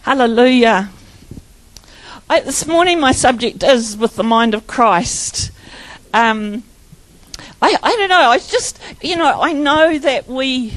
Hallelujah. This morning my subject is with the mind of Christ. I don't know, I just, I know that we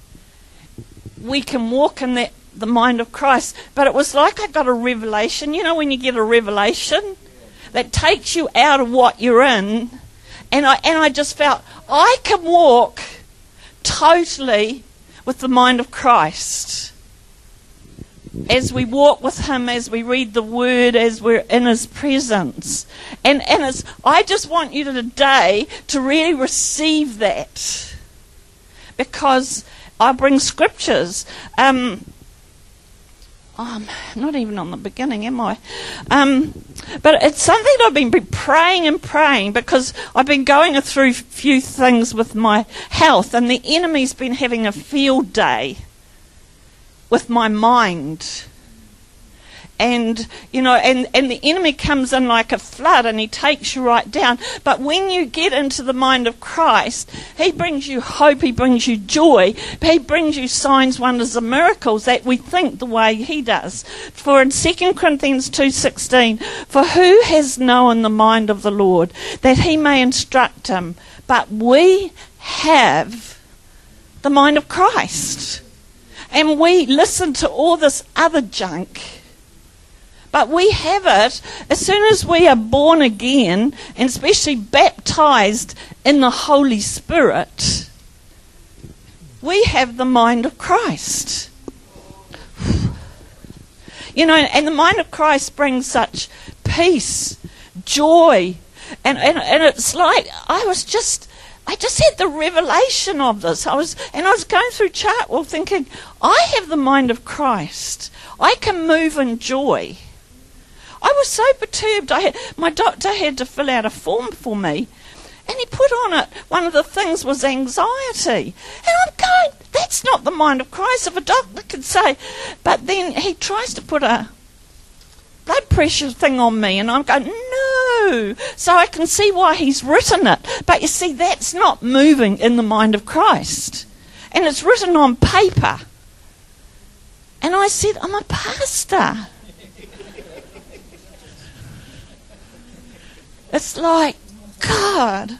can walk in the mind of Christ, but it was like I got a revelation. When you get a revelation that takes you out of what you're in, and I just felt I can walk totally with the mind of Christ. As we walk with Him, as we read the Word, as we're in His presence. And I just want you today to really receive that. Because I bring scriptures. I'm not even on the beginning, am I? But it's something I've been praying because I've been going through a few things with my health, and the enemy's been having a field day with my mind. And the enemy comes in like a flood and he takes you right down. But when you get into the mind of Christ, He brings you hope, He brings you joy, He brings you signs, wonders and miracles that we think the way He does. For in 2 Corinthians 2:16, for who has known the mind of the Lord, that He may instruct him? But we have the mind of Christ. And we listen to all this other junk. But we have it as soon as we are born again, and especially baptized in the Holy Spirit. We have the mind of Christ. And the mind of Christ brings such peace, joy. And it's like I just had the revelation of this. I was going through Chartwell thinking, I have the mind of Christ. I can move in joy. I was so perturbed. My doctor had to fill out a form for me, and he put on it, one of the things was anxiety. And I'm going, that's not the mind of Christ, if a doctor could say. But then he tries to put a blood pressure thing on me, and I'm going, no. So I can see why he's written it. But you see, that's not moving in the mind of Christ. And it's written on paper. And I said, I'm a pastor. It's like, God.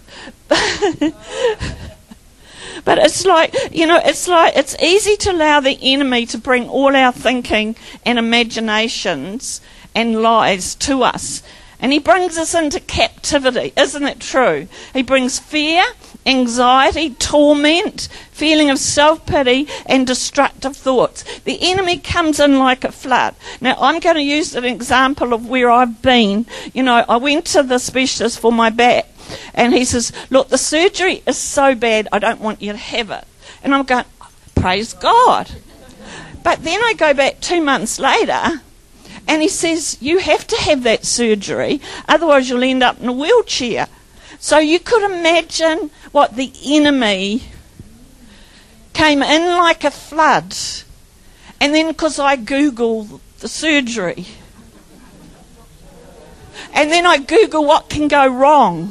But it's like, it's easy to allow the enemy to bring all our thinking and imaginations and lies to us. And he brings us into captivity, isn't it true? He brings fear, anxiety, torment, feeling of self-pity and destructive thoughts. The enemy comes in like a flood. Now, I'm going to use an example of where I've been. I went to the specialist for my back, and he says, look, the surgery is so bad, I don't want you to have it. And I'm going, praise God. But then I go back 2 months later, and he says, you have to have that surgery, otherwise you'll end up in a wheelchair. So you could imagine what the enemy came in like a flood. And then because I Googled the surgery. And then I Googled what can go wrong.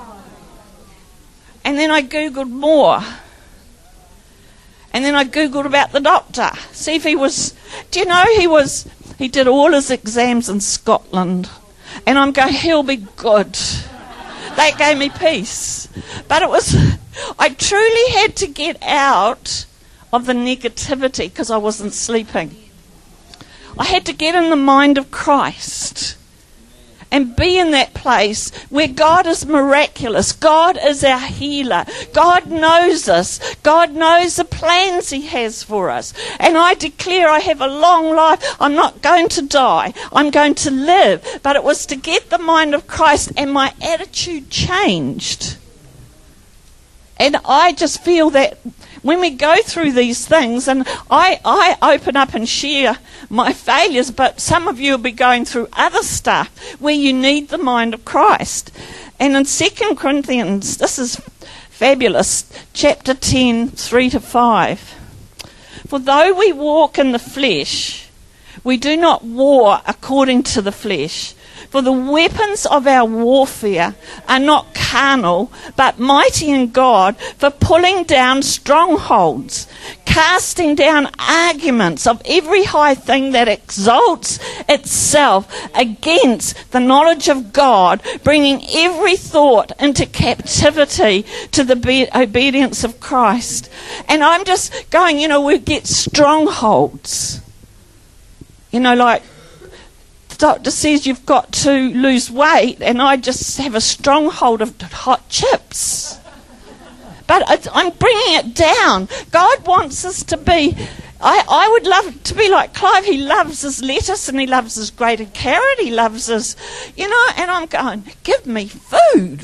And then I Googled more. And then I Googled about the doctor. See if he was, he did all his exams in Scotland. And I'm going, he'll be good. That gave me peace. But I truly had to get out of the negativity because I wasn't sleeping. I had to get in the mind of Christ and be in that place where God is miraculous. God is our healer. God knows us. God knows the plans He has for us. And I declare I have a long life. I'm not going to die. I'm going to live. But it was to get the mind of Christ, and my attitude changed. And I just feel that when we go through these things, and I open up and share my failures, but some of you will be going through other stuff where you need the mind of Christ. And in 2 Corinthians, this is fabulous, chapter 10, 3-5. For though we walk in the flesh, we do not war according to the flesh. For the weapons of our warfare are not carnal, but mighty in God for pulling down strongholds, casting down arguments of every high thing that exalts itself against the knowledge of God, bringing every thought into captivity to the obedience of Christ. And I'm just going, we get strongholds. Like the doctor says you've got to lose weight, and I just have a stronghold of hot chips. But I'm bringing it down. God wants us to be... I would love to be like Clive. He loves his lettuce and he loves his grated carrot. He loves his... and I'm going, give me food.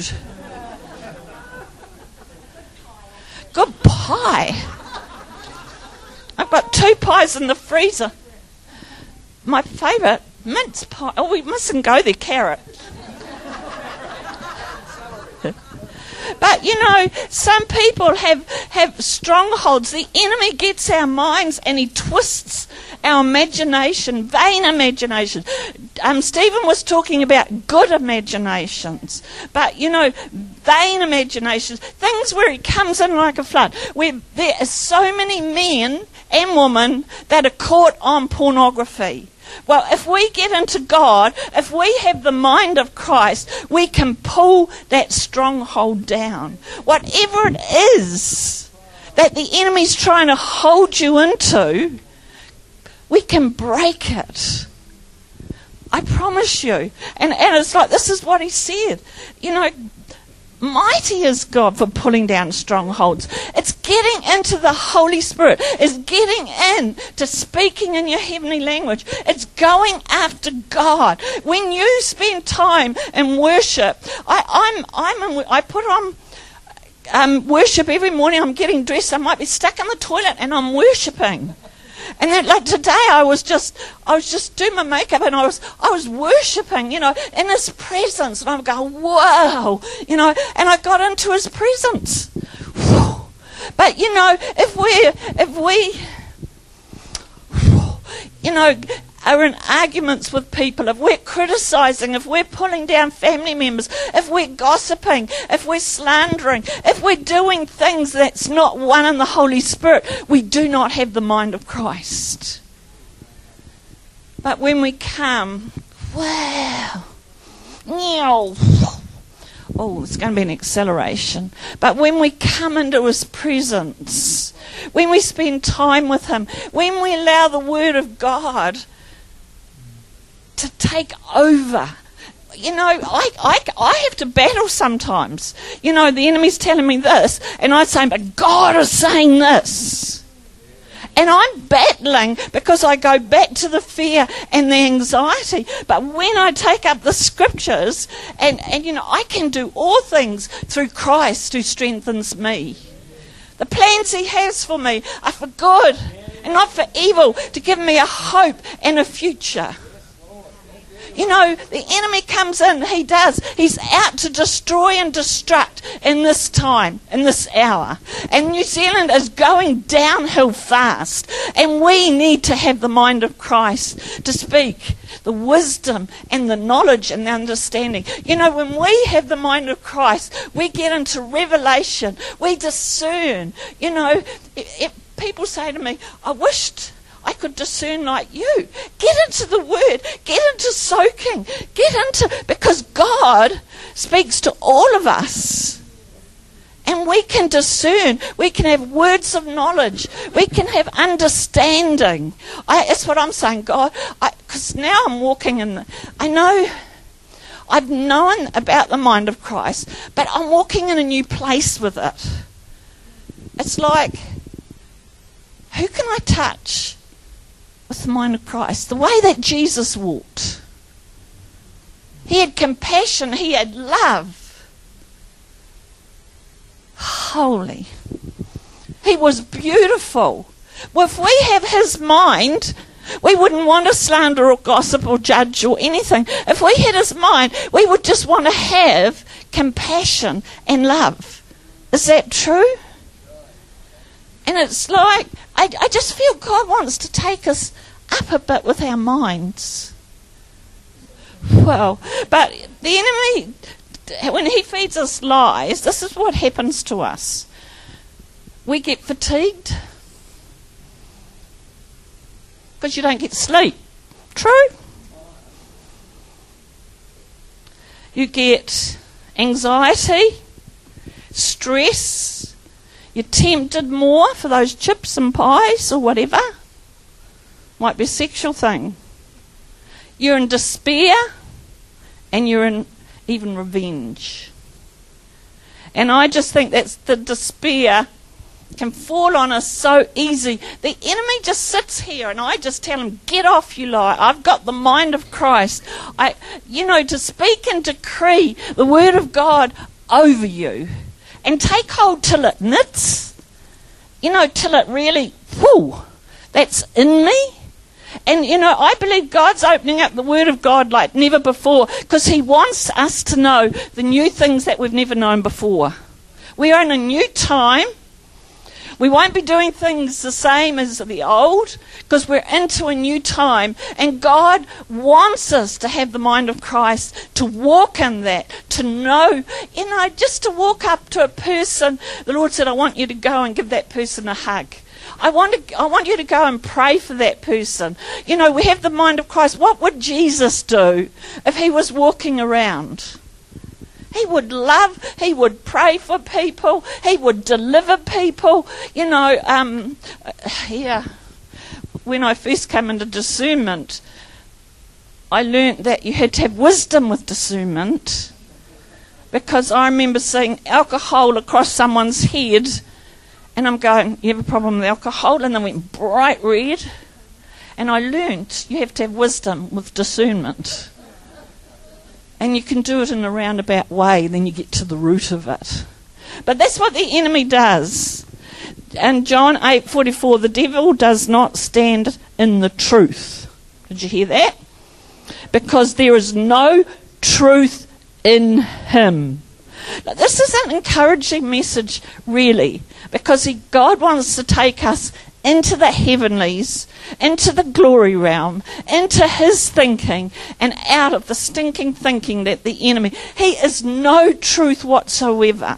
Good pie. I've got 2 pies in the freezer. My favourite, mince pie. Oh, we mustn't go there, carrot. But, some people have strongholds. The enemy gets our minds and he twists our imagination, vain imagination. Stephen was talking about good imaginations. But, vain imaginations, things where he comes in like a flood, where there are so many men and women that are caught on pornography. Well, if we get into God, if we have the mind of Christ, we can pull that stronghold down. Whatever it is that the enemy's trying to hold you into, we can break it. I promise you. And it's like, this is what he said. Mighty is God for pulling down strongholds. It's getting into the Holy Spirit. It's getting in to speaking in your heavenly language. It's going after God. When you spend time in worship, I put on worship every morning. I'm getting dressed. I might be stuck in the toilet and I'm worshiping. And then, like today, I was just doing my makeup and I was worshipping, in His presence, and I'm going, wow, and I got into His presence. Whew. But if we are in arguments with people, if we're criticising, if we're pulling down family members, if we're gossiping, if we're slandering, if we're doing things that's not one in the Holy Spirit, we do not have the mind of Christ. But when we come, wow, it's going to be an acceleration. But when we come into His presence, when we spend time with Him, when we allow the Word of God to take over. I have to battle sometimes. The enemy's telling me this, and I say, but God is saying this. And I'm battling because I go back to the fear and the anxiety. But when I take up the scriptures, and I can do all things through Christ who strengthens me. The plans He has for me are for good and not for evil, to give me a hope and a future. The enemy comes in, he does. He's out to destroy and destruct in this time, in this hour. And New Zealand is going downhill fast. And we need to have the mind of Christ to speak the wisdom and the knowledge and the understanding. When we have the mind of Christ, we get into revelation. We discern. People say to me, I wished I could discern like you. Get into the Word. Get into soaking. Because God speaks to all of us. And we can discern. We can have words of knowledge. We can have understanding. That's what I'm saying, God. Because now I'm walking in. I've known about the mind of Christ, but I'm walking in a new place with it. It's like, who can I touch with the mind of Christ? The way that Jesus walked. He had compassion. He had love. Holy. He was beautiful. Well, if we have His mind, we wouldn't want to slander or gossip or judge or anything. If we had His mind, we would just want to have compassion and love. Is that true? And it's like, I just feel God wants to take us up a bit with our minds. Well, but the enemy, when he feeds us lies, this is what happens to us. We get fatigued. Because you don't get sleep. True? You get anxiety, stress. You're tempted more for those chips and pies or whatever. Might be a sexual thing. You're in despair, and you're in even revenge. And I just think that's the despair can fall on us so easy. The enemy just sits here, and I just tell him, get off, you lie. I've got the mind of Christ. To speak and decree the word of God over you, and take hold till it knits, till it really, that's in me. And, I believe God's opening up the Word of God like never before, because He wants us to know the new things that we've never known before. We are in a new time. We won't be doing things the same as the old, because we're into a new time. And God wants us to have the mind of Christ, to walk in that, to know, just to walk up to a person. The Lord said, I want you to go and give that person a hug. I want you to go and pray for that person. We have the mind of Christ. What would Jesus do if He was walking around? He would love, He would pray for people, He would deliver people. When I first came into discernment, I learnt that you had to have wisdom with discernment, because I remember seeing alcohol across someone's head, and I'm going, you have a problem with alcohol? And then went bright red. And I learnt you have to have wisdom with discernment. And you can do it in a roundabout way, then you get to the root of it. But that's what the enemy does. And John 8:44, the devil does not stand in the truth. Did you hear that? Because there is no truth in him. Now, this is an encouraging message, really, because God wants to take us into the heavenlies, into the glory realm, into His thinking, and out of the stinking thinking that the enemy. He is no truth whatsoever.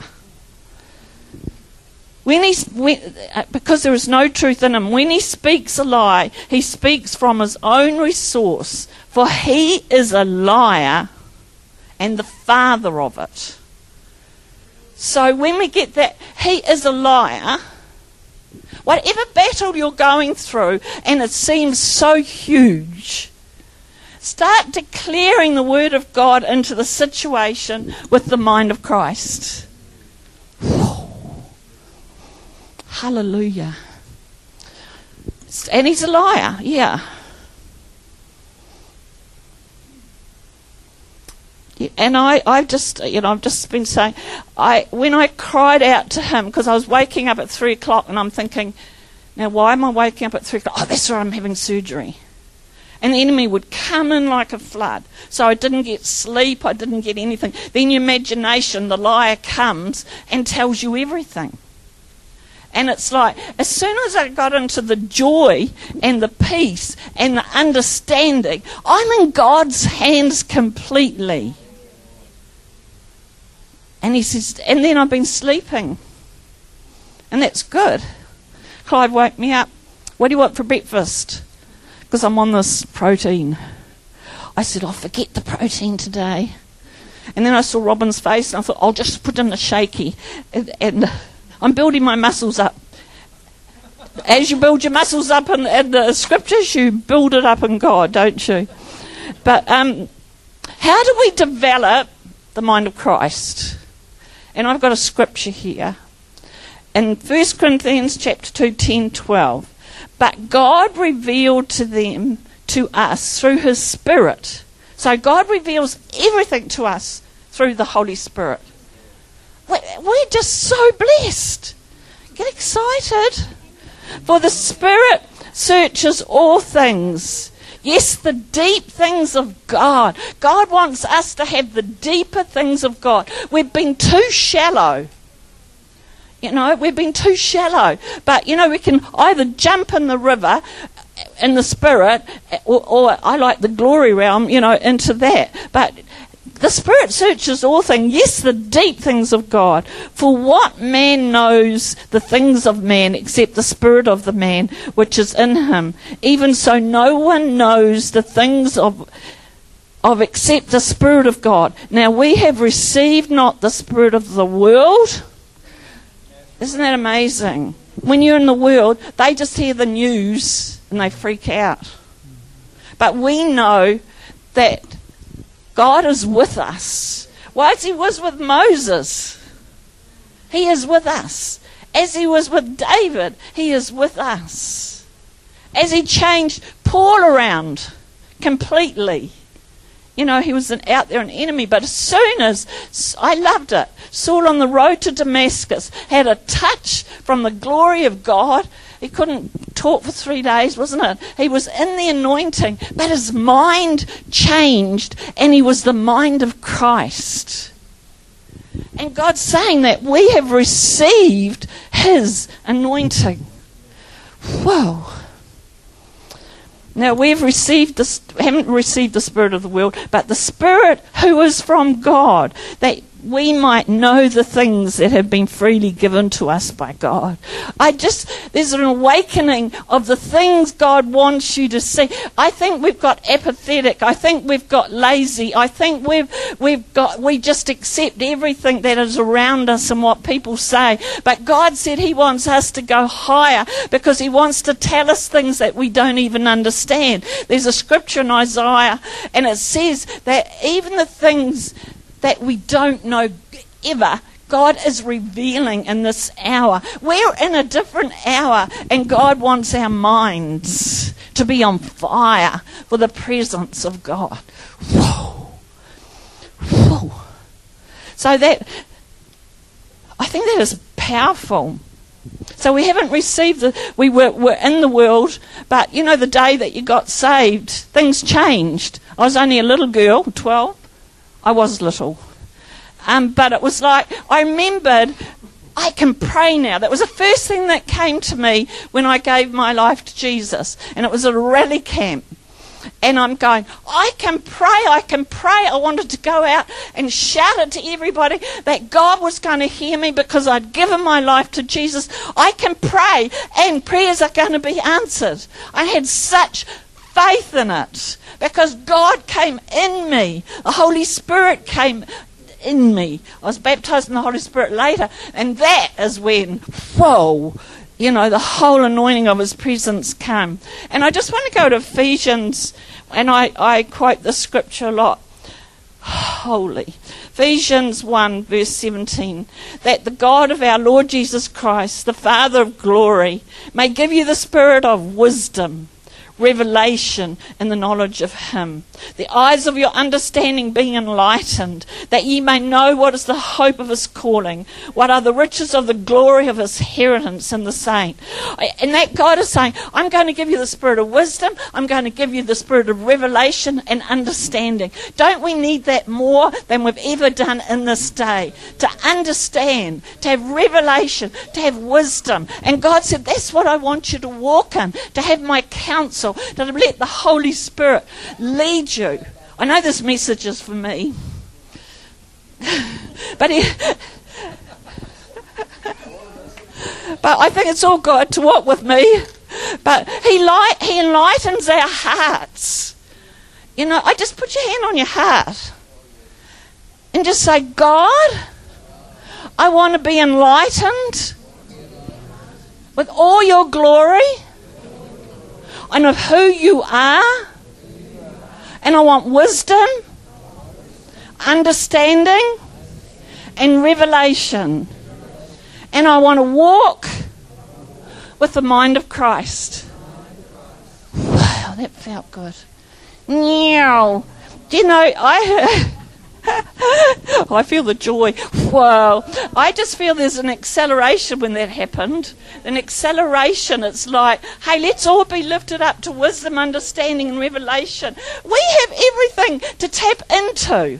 Because there is no truth in Him, when He speaks a lie, He speaks from His own resource, for He is a liar and the father of it. So when we get that, He is a liar, whatever battle you're going through, and it seems so huge, start declaring the Word of God into the situation with the mind of Christ. Hallelujah. And He's a liar, yeah. And I've just been saying, when I cried out to Him, because I was waking up at 3 o'clock, and I'm thinking, now why am I waking up at 3 o'clock? Oh, that's right, I'm having surgery. And the enemy would come in like a flood. So I didn't get sleep, I didn't get anything. Then your imagination, the liar comes and tells you everything. And it's like, as soon as I got into the joy and the peace and the understanding, I'm in God's hands completely. And He says, and then I've been sleeping. And that's good. Clive woke me up. What do you want for breakfast? Because I'm on this protein. I said, forget the protein today. And then I saw Robin's face, and I thought, I'll just put in a shaky. And I'm building my muscles up. As you build your muscles up in the scriptures, you build it up in God, don't you? But how do we develop the mind of Christ? And I've got a scripture here. In 1 Corinthians chapter 2, 10, 12. But God revealed to us through His Spirit. So God reveals everything to us through the Holy Spirit. We're just so blessed. Get excited. For the Spirit searches all things. Yes, the deep things of God. God wants us to have the deeper things of God. We've been too shallow. We've been too shallow. But, we can either jump in the river in the Spirit, or I like the glory realm, into that. But The Spirit searches all things, yes, the deep things of God. For what man knows the things of man except the spirit of the man which is in him? Even so, no one knows the things of except the Spirit of God. Now we have received not the spirit of the world. Isn't that amazing? When you're in the world, they just hear the news and they freak out. But we know that God is with us. Well, as he was with Moses, he is with us. As he was with David, he is with us. As he changed Paul around completely. You know, he was out there an enemy, but as soon as, I loved it, Saul on the road to Damascus had a touch from the glory of God. He couldn't talk for 3 days, wasn't it? He was in the anointing, but his mind changed, and he was the mind of Christ. And God's saying that we have received his anointing. Whoa. Now we haven't received the spirit of the world, but the Spirit who is from God, that we might know the things that have been freely given to us by God. There's an awakening of the things God wants you to see. I think we've got apathetic. I think we've got lazy. I think we just accept everything that is around us and what people say. But God said he wants us to go higher because he wants to tell us things that we don't even understand. There's a scripture in Isaiah, and it says that even the things that we don't know ever, God is revealing in this hour. We're in a different hour, and God wants our minds to be on fire for the presence of God. Whoa. Whoa. So that, I think that is powerful. So we haven't received we're in the world, but you know, the day that you got saved, things changed. I was only a little girl, 12. I was little. But it was like, I remembered, I can pray now. That was the first thing that came to me when I gave my life to Jesus. And it was at a rally camp. And I'm going, I can pray. I wanted to go out and shout it to everybody that God was going to hear me because I'd given my life to Jesus. I can pray and prayers are going to be answered. I had such faith in it because God came in me. The Holy Spirit came in me. I was baptized in the Holy Spirit later, and that is when, whoa, you know, the whole anointing of his presence came. And I just want to go to Ephesians, and I quote the scripture a lot. Holy. Ephesians 1 verse 17, that the God of our Lord Jesus Christ, the Father of glory, may give you the spirit of wisdom, revelation in the knowledge of him, the eyes of your understanding being enlightened, that ye may know what is the hope of his calling, what are the riches of the glory of his inheritance in the saint. And that God is saying, I'm going to give you the spirit of wisdom, I'm going to give you the spirit of revelation and understanding. Don't we need that more than we've ever done in this day? To understand, to have revelation, to have wisdom. And God said, that's what I want you to walk in, to have my counsel, to let the Holy Spirit lead you. I know this message is for me, but I think it's all God to walk with me. But He enlightens our hearts. You know, I just put your hand on your heart and just say, God, I want to be enlightened with all your glory and of who you are, and I want wisdom, understanding, and revelation, and I want to walk with the mind of Christ. Wow, that felt good. Meow. Do you know, I feel the joy. Wow. I just feel there's an acceleration when that happened. An acceleration. It's like, hey, let's all be lifted up to wisdom, understanding, and revelation. We have everything to tap into.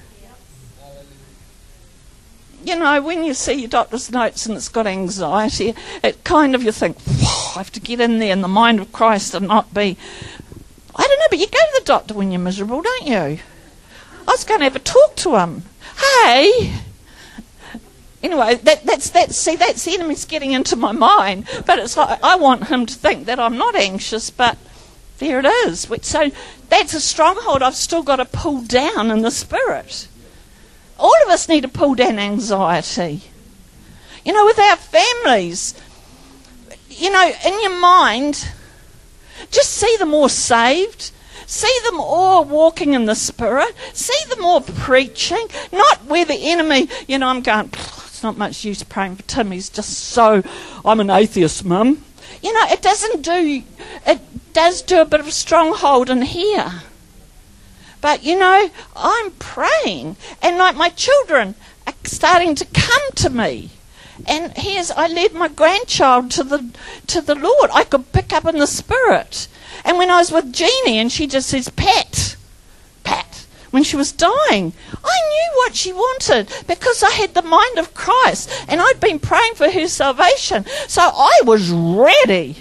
You know, when you see your doctor's notes and it's got anxiety, it kind of, you think, I have to get in there in the mind of Christ and not be, I don't know, but you go to the doctor when you're miserable, don't you? I was going to have a talk to him. Hey! Anyway, that's the enemy's getting into my mind. But it's like, I want him to think that I'm not anxious, but there it is. So that's a stronghold I've still got to pull down in the spirit. All of us need to pull down anxiety. With our families, in your mind, just see them all saved. See them all walking in the Spirit. See them all preaching. Not where the enemy, I'm going, it's not much use praying for Tim. He's just I'm an atheist, Mum. It does do a bit of a stronghold in here. But, I'm praying. And like my children are starting to come to me. And I led my grandchild to the Lord. I could pick up in the Spirit. And when I was with Jeannie and she just says, Pat, when she was dying, I knew what she wanted because I had the mind of Christ and I'd been praying for her salvation. So I was ready.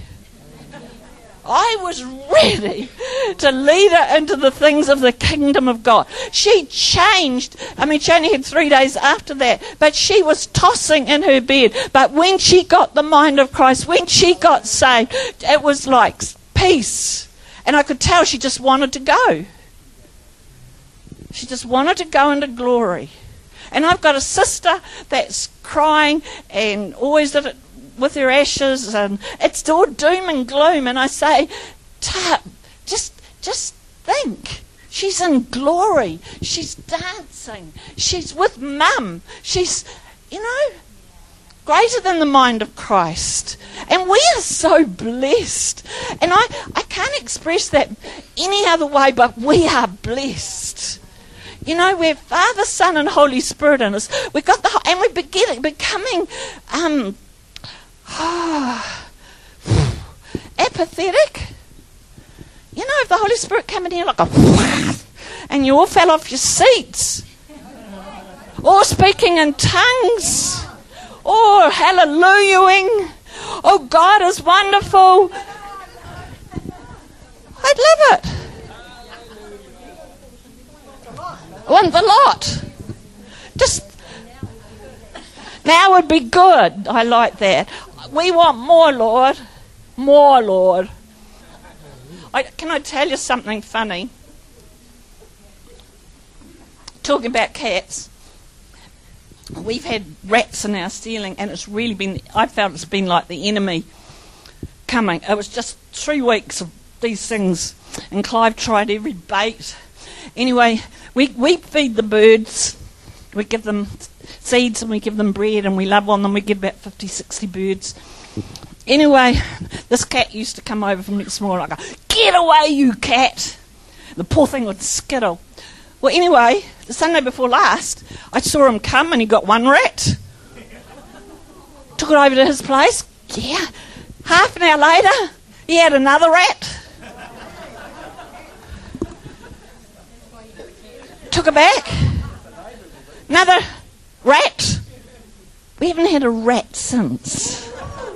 I was ready to lead her into the things of the kingdom of God. She changed. She only had 3 days after that, but she was tossing in her bed. But when she got the mind of Christ, when she got saved, it was like peace. And I could tell she just wanted to go. She just wanted to go into glory. And I've got a sister that's crying and always did it with her ashes, and it's all doom and gloom. And I say, just think. She's in glory. She's dancing. She's with Mum. She's, greater than the mind of Christ. And we are so blessed. And I can't express that any other way, but we are blessed. We're Father, Son, and Holy Spirit in us. We've got and we're becoming apathetic. If the Holy Spirit came in here like and you all fell off your seats, or speaking in tongues, or hallelujahing, oh God is wonderful, I'd love it. I want the lot. Just now would be good. I like that. We want more, Lord. More, Lord. Can I tell you something funny? Talking about cats. We've had rats in our ceiling, and it's really been, I felt it's been like the enemy coming. It was just 3 weeks of these things, and Clive tried every bait. Anyway, we feed the birds. We give them seeds and we give them bread and we love on them. We give about 50, 60 birds. Anyway, this cat used to come over from next morning like, get away, you cat. The poor thing would skittle. Well, anyway, the Sunday before last, I saw him come and he got 1 rat. Took it over to his place. Yeah. Half an hour later, he had another rat. Took it back. Another rat. We haven't had a rat since.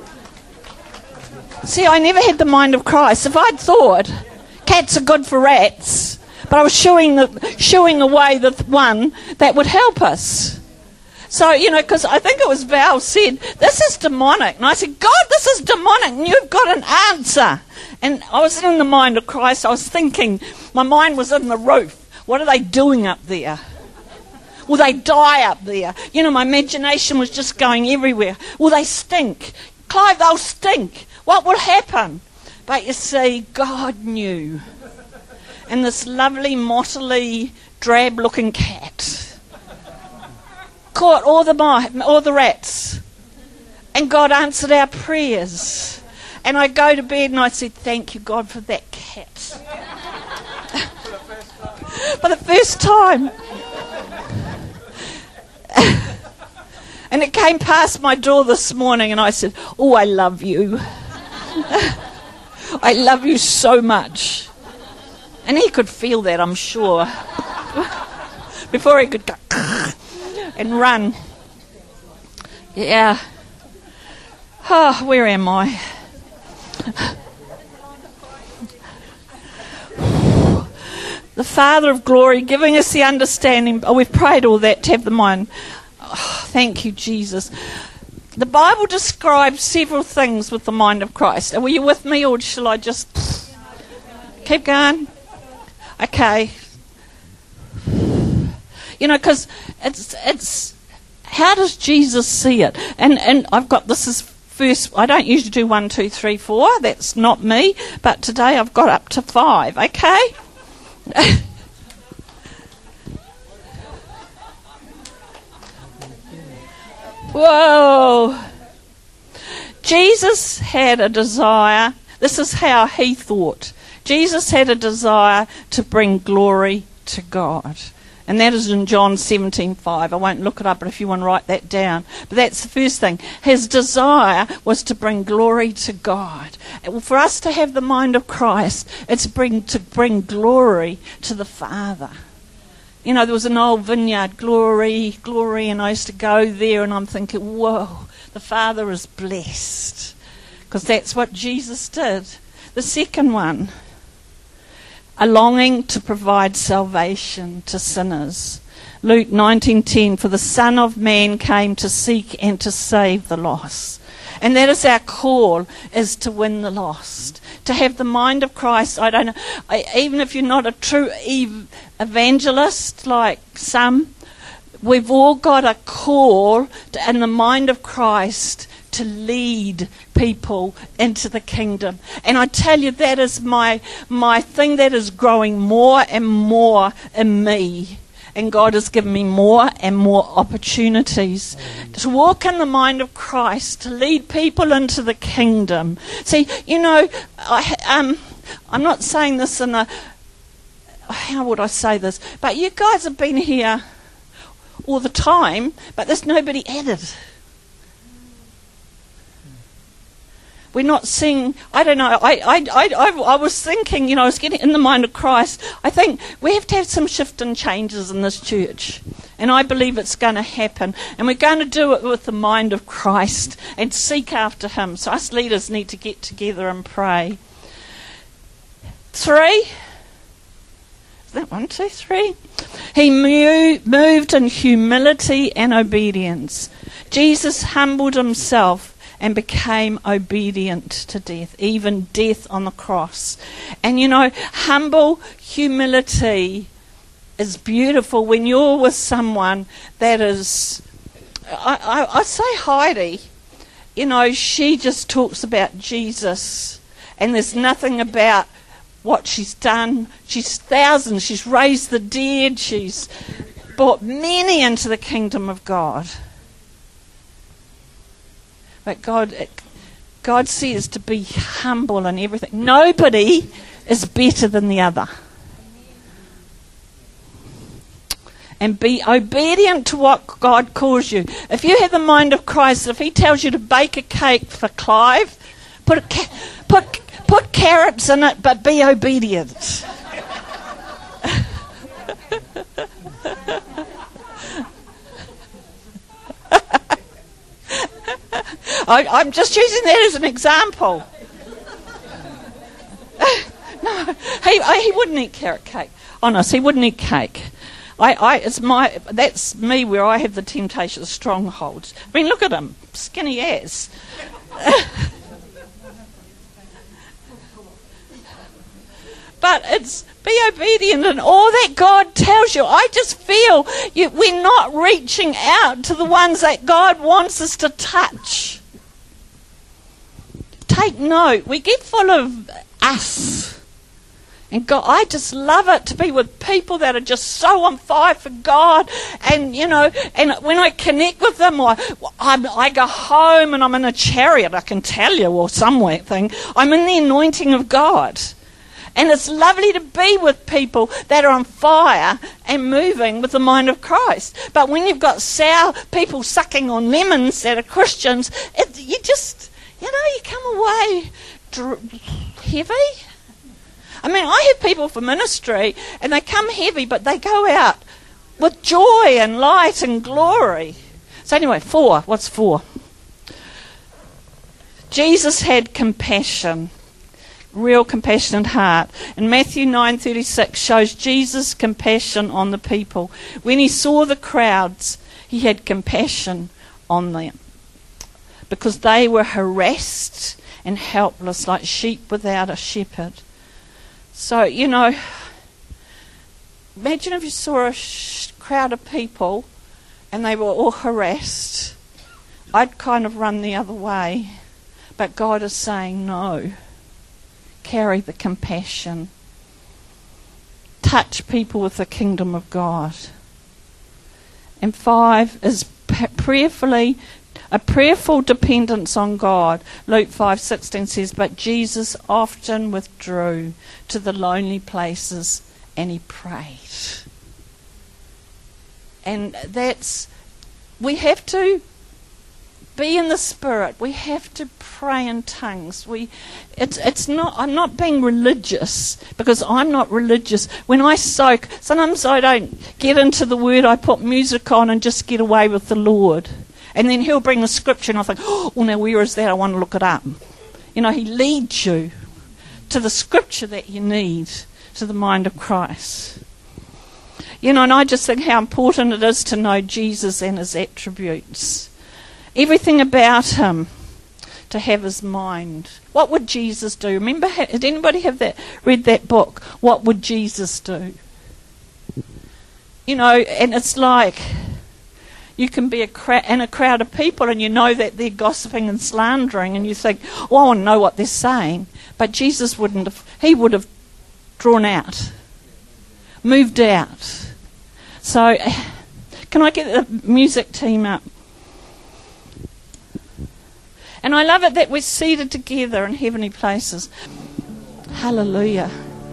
See, I never had the mind of Christ. If I'd thought cats are good for rats, but I was shooing away the one that would help us. So, because I think it was Val said, this is demonic. And I said, God, this is demonic, and you've got an answer. And I was in the mind of Christ. I was thinking, my mind was in the roof. What are they doing up there? Will they die up there? My imagination was just going everywhere. Will they stink? Clive, they'll stink. What will happen? But you see, God knew. And this lovely, mottily, drab-looking cat caught all the rats. And God answered our prayers. And I go to bed and I said, thank you, God, for that cat. For the first time. And it came past my door this morning and I said, oh, I love you. I love you so much. And he could feel that, I'm sure. Before he could go and run. Yeah. Oh, where am I? the Father of glory, giving us the understanding. Oh, we've prayed all that to have the mind. Oh, thank you, Jesus. The Bible describes several things with the mind of Christ. Are you with me, or shall I just keep going? Okay. You know, because it's how does Jesus see it? And I've got this as first. I don't usually do 1, 2, 3, 4. That's not me. But today I've got up to 5. Okay. Whoa. Jesus had a desire. This is how he thought. Jesus had a desire to bring glory to God. And that is in John 17:5. I won't look it up, but if you want to write that down. But that's the first thing. His desire was to bring glory to God. For us to have the mind of Christ, it's to bring glory to the Father. You know, there was an old vineyard, glory, glory, and I used to go there and I'm thinking, whoa, the Father is blessed. Because that's what Jesus did. The second one, a longing to provide salvation to sinners. Luke 19:10, for the Son of Man came to seek and to save the lost. And that is our call, is to win the lost. To have the mind of Christ. I don't know, even if you're not a true evangelist like some, we've all got a call in the mind of Christ to lead people into the kingdom. And I tell you, that is my thing that is growing more and more in me. And God has given me more and more opportunities to walk in the mind of Christ, to lead people into the kingdom. See, you know, I'm not saying this in a, how would I say this? But you guys have been here all the time, but there's nobody added. We're not seeing, I don't know, I was thinking, you know, I was getting in the mind of Christ. I think we have to have some shift and changes in this church. And I believe it's going to happen. And we're going to do it with the mind of Christ and seek after him. So us leaders need to get together and pray. 3. Is that 1, 2, 3? He moved in humility and obedience. Jesus humbled himself and became obedient to death, even death on the cross. And you know, humble humility is beautiful when you're with someone that is, I say Heidi, you know, she just talks about Jesus, and there's nothing about what she's done. She's thousands, she's raised the dead, she's brought many into the kingdom of God. But God says to be humble in everything. Nobody is better than the other. And be obedient to what God calls you. If you have the mind of Christ, if he tells you to bake a cake for Clive, put carrots in it, but be obedient. I'm just using that as an example. No, he wouldn't eat carrot cake. Honest, he wouldn't eat cake. That's me where I have the temptation of strongholds. I mean, look at him, skinny ass. But it's be obedient in all that God tells you. I just feel we're not reaching out to the ones that God wants us to touch. Take note. We get full of us. And God, I just love it to be with people that are just so on fire for God. And, you know, and when I connect with them, or I go home and I'm in a chariot, I can tell you, or something. I'm in the anointing of God. And it's lovely to be with people that are on fire and moving with the mind of Christ. But when you've got sour people sucking on lemons that are Christians, you come away heavy. I mean, I have people for ministry and they come heavy, but they go out with joy and light and glory. So anyway, 4. What's 4? Jesus had compassion. real compassionate heart. And Matthew 9:36 shows Jesus' compassion on the people. When he saw the crowds, he had compassion on them because they were harassed and helpless like sheep without a shepherd. So, imagine if you saw a crowd of people and they were all harassed. I'd kind of run the other way. But God is saying, no. Carry the compassion. Touch people with the kingdom of God. And 5 is a prayerful dependence on God. Luke 5:16 says, but Jesus often withdrew to the lonely places and he prayed. And we have to be in the Spirit. We have to pray in tongues. I'm not being religious because I'm not religious. When I soak, sometimes I don't get into the Word. I put music on and just get away with the Lord. And then he'll bring the scripture and I think, now where is that? I want to look it up. He leads you to the scripture that you need, to the mind of Christ. And I just think how important it is to know Jesus and his attributes. Everything about him, to have his mind. What would Jesus do? Remember, did anybody read that book? What would Jesus do? And it's like you can be in a crowd of people and you know that they're gossiping and slandering and you think, I want to know what they're saying. But Jesus wouldn't have. He would have drawn out, moved out. So, can I get the music team up? And I love it that we're seated together in heavenly places. Hallelujah.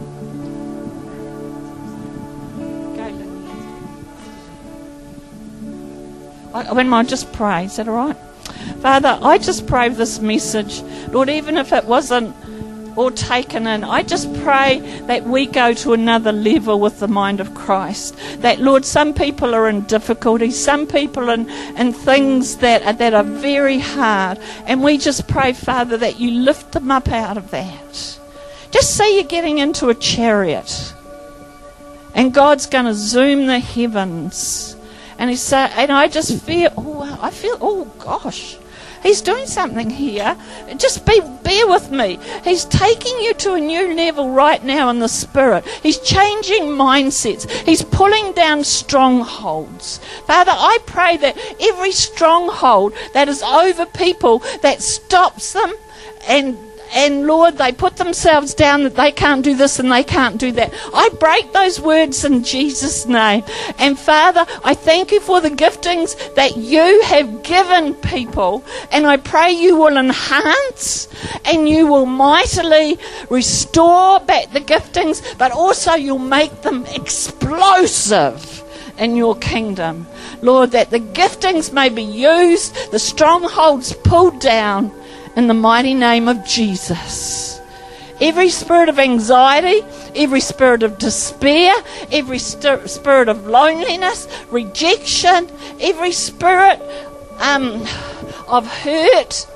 When I just pray, is that all right? Father, I just pray this message. Lord, even if it wasn't all taken in, I just pray that we go to another level with the mind of Christ. That, Lord, some people are in difficulty, some people in things that are very hard. And we just pray, Father, that you lift them up out of that. Just say you're getting into a chariot and God's going to zoom the heavens. And I just feel, oh gosh, he's doing something here. Just bear with me. He's taking you to a new level right now in the Spirit. He's changing mindsets. He's pulling down strongholds. Father, I pray that every stronghold that is over people, that stops them, and Lord, they put themselves down that they can't do this and they can't do that. I break those words in Jesus' name. And Father, I thank you for the giftings that you have given people. And I pray you will enhance and you will mightily restore back the giftings, but also you'll make them explosive in your kingdom. Lord, that the giftings may be used, the strongholds pulled down, in the mighty name of Jesus. Every spirit of anxiety, every spirit of despair, every spirit of loneliness, rejection, every spirit of hurt.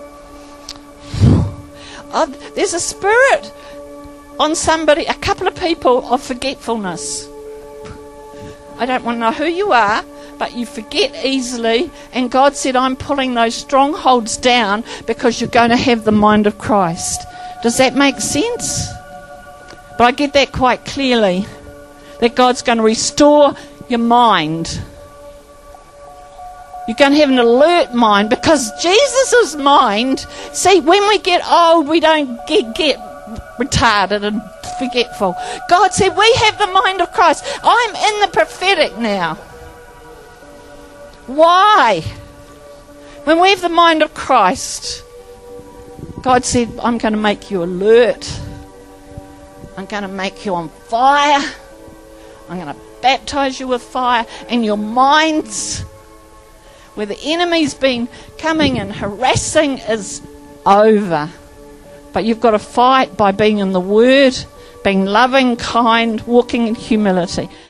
There's a spirit on somebody, a couple of people, of forgetfulness. I don't want to know who you are, but you forget easily, and God said, I'm pulling those strongholds down because you're going to have the mind of Christ. Does that make sense? But I get that quite clearly, that God's going to restore your mind. You're going to have an alert mind, because Jesus' mind, see, when we get old, we don't get retarded and forgetful. God said, we have the mind of Christ. I'm in the prophetic now. Why? When we have the mind of Christ, God said, I'm going to make you alert. I'm going to make you on fire. I'm going to baptize you with fire. And your minds, where the enemy's been coming and harassing, is over. But you've got to fight by being in the Word, being loving, kind, walking in humility.